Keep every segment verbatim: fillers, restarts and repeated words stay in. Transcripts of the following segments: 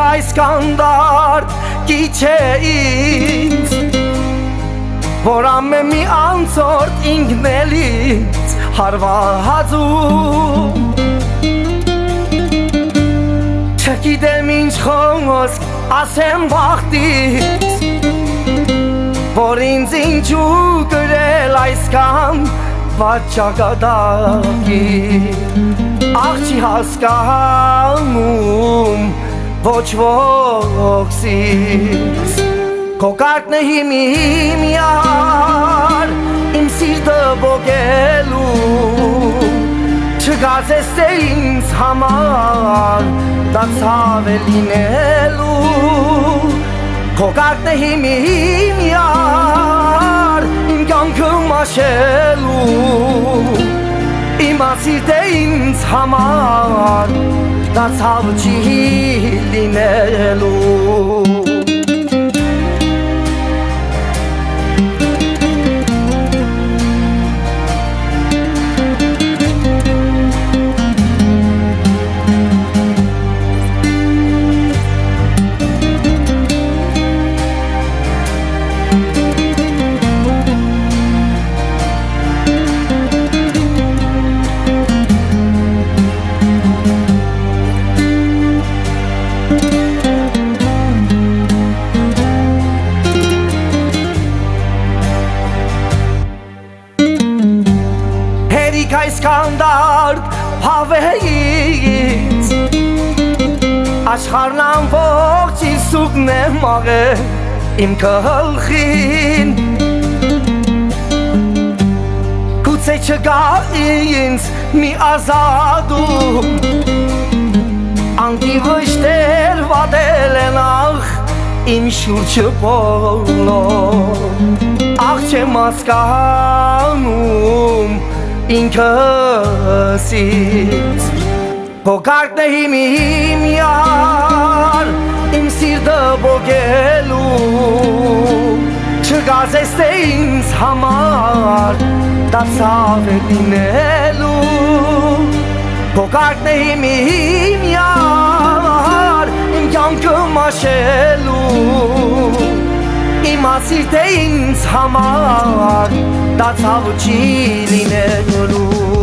այս կանդարդ կիչ է ինձ, որ ամեն մի անցորդ ինքնելից հարվածում, չգիտեմ ինչ խոսք ասեմ բախտից, որ ինձ ինչու գրել այսքան վաճակատակի, աղ չի հասկանում ոչ ոքսից, քո կարգն է հիմի հիմյար իմ սիրտը բոգելու, չգացես թե ինձ համար դա ցավ է լինելու, քո կարգն է հիմի հիմյար իմ կյանքը մաշելու, իմացիր թե ինձ համար դա ցավ չի լինելու։ Այս կանդարդ հավեից աշխարհն ամբողջ իսուկն է մաղել իմ գլխին, գուցե չկա ինձ մի ազատում, անկի վշտեր վատել են ախ իմ շուրջը բոլոր, աղ չեմ հասկանում ինքսից, քո կարգն է հիմի հիմյար իմ սիրտը բոգելու, չգացես թե ինձ համար դա ցավ է լինելու, քո կարգն է հիմի հիմյար իմ կյանքը մաշելու, իմացիր թե ինձ համար դա ցավ չի լինելու։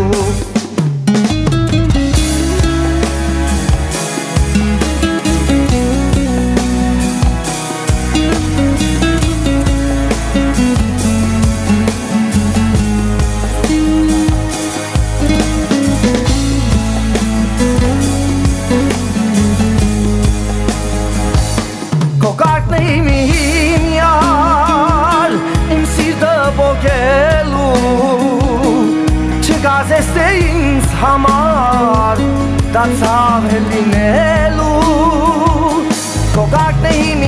Քո կարգն է հիմի հիմյար իմ սիրտը բոգելու, չգացես թե ինձ համար դա ցավ է լինելու, քո կարգն է հիմի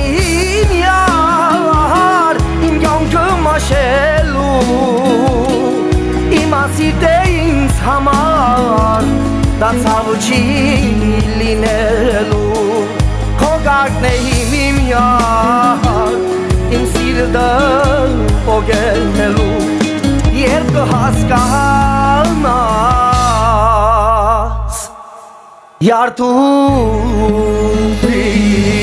հիմյար իմ կյանքը մաշելու, իմացիր թե ինձ համար դա ցավ չի լինելու, քո կարգն է հիմի հիմյար իմ սիրտը բոգելու, երբ կհասկանաս յարդու